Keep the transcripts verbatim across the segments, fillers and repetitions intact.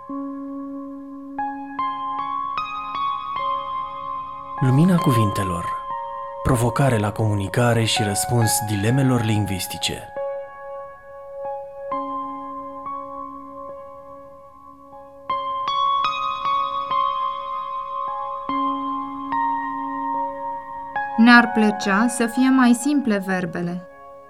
Lumina cuvintelor. Provocare la comunicare și răspuns dilemelor lingvistice. Ne-ar plăcea să fie mai simple verbele.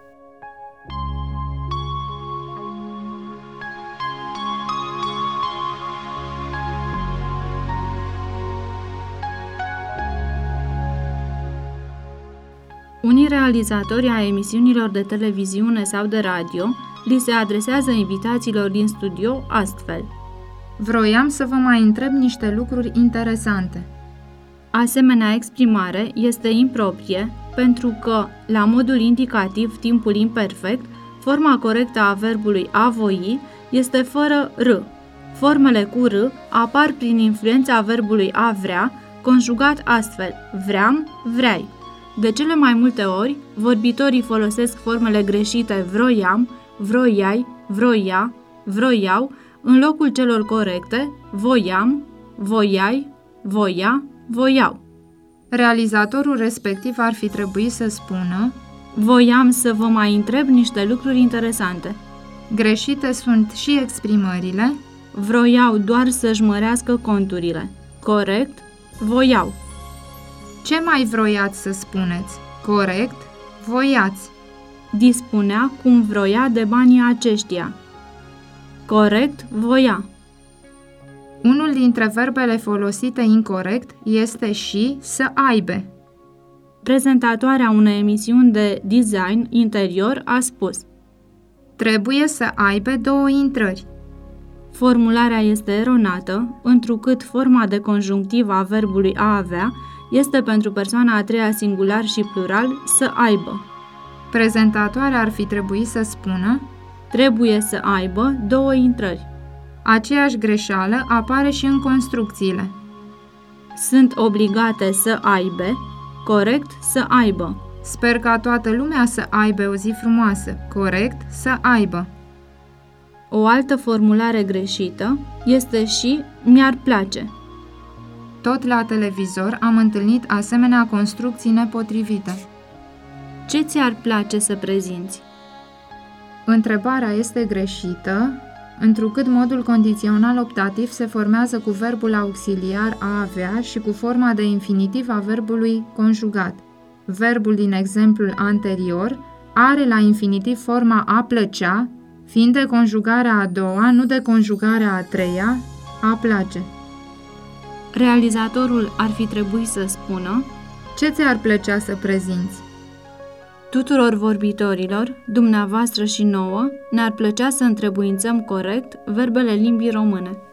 Unii realizatori ai emisiunilor de televiziune sau de radio li se adresează invitațiilor din studio astfel: Vroiam să vă mai întreb niște lucruri interesante. Asemenea exprimare este improprie pentru că, la modul indicativ, timpul imperfect, forma corectă a verbului a voi este fără r. Formele cu r apar prin influența verbului a vrea, conjugat astfel: vream, vreai. De cele mai multe ori, vorbitorii folosesc formele greșite vroiam, vroiai, vroia, vroiau, în locul celor corecte voiam, voiai, voia, voiau. Realizatorul respectiv ar fi trebuit să spună: Voiam să vă mai întreb niște lucruri interesante. Greșite sunt și exprimările: Vroiau doar să-și mărească conturile. Corect, voiau. Ce mai vroiați să spuneți? Corect, voiați. Dispunea cum vroia de banii aceștia. Corect, voia. Unul dintre verbele folosite incorect este și să aibă. Prezentatoarea unei emisiuni de design interior a spus: Trebuie să aibă două intrări. Formularea este eronată, întrucât forma de conjunctiv a verbului a avea este pentru persoana a treia singular și plural să aibă. Prezentatoarea ar fi trebuit să spună: Trebuie să aibă două intrări. Aceeași greșeală apare și în construcțiile. Sunt obligate să aibă, corect să aibă. Sper ca toată lumea să aibă o zi frumoasă, corect să aibă. O altă formulare greșită este și mi-ar place. Tot la televizor am întâlnit asemenea construcții nepotrivite. Ce ți-ar place să prezinți? Întrebarea este greșită, întrucât modul condițional optativ se formează cu verbul auxiliar a avea și cu forma de infinitiv a verbului conjugat. Verbul din exemplul anterior are la infinitiv forma a plăcea, fiind de conjugarea a doua, nu de conjugarea a treia, a place. Realizatorul ar fi trebuit să spună: Ce ți-ar plăcea să prezinți? Tuturor vorbitorilor, dumneavoastră și nouă, ne-ar plăcea să întrebuințăm corect verbele limbii române.